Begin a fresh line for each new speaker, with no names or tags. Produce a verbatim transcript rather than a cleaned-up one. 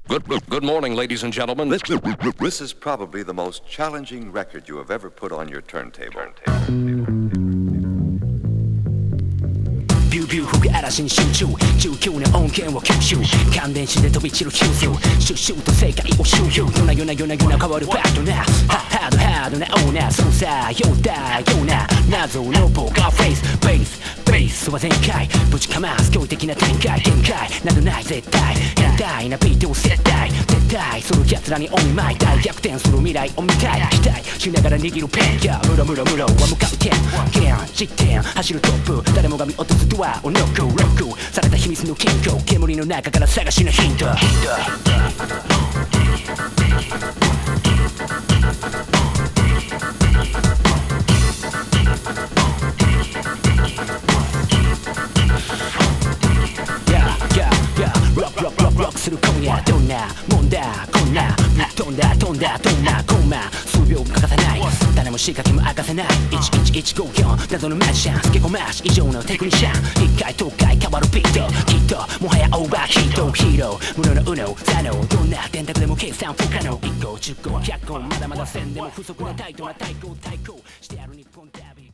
Good, good morning, ladies and gentlemen.
This, this is probably the most challenging record you have ever put on your turntable.
ビュービュー吹く嵐に集中じゅうきゅうねん音源を吸収感電して飛び散る急須シュッシュッと世界を周遊夜な夜な夜な夜な変わるパートナーハードハードなオーナーそうさようだような謎のポーカーフェイスベースベースは全開ぶちかます驚異的な展開限界などない絶対変態なビートを接待絶対その奴らにお見舞い大逆転する未来を見たい期待しながら握るペンやムロムロムロは向かう点現実点走るトップ誰もが見落とすドアをノックロックされた秘密の金庫煙の中から探しのヒントロックする今夜どんなもんだこんなぶっ飛んだ飛んだどんなコンマ数秒も欠かさない誰も仕掛けも明かせないいちいちいちごよん謎のマジシャンつけ込まし以上のテクニシャン一回東海変わるビートきっともはやオーバーヒートヒーロー無料のウノザノどんな電卓でも計算不可能いっこじゅっこひゃっこまだまだせんでも不足なタイトな対抗対抗してやる日本旅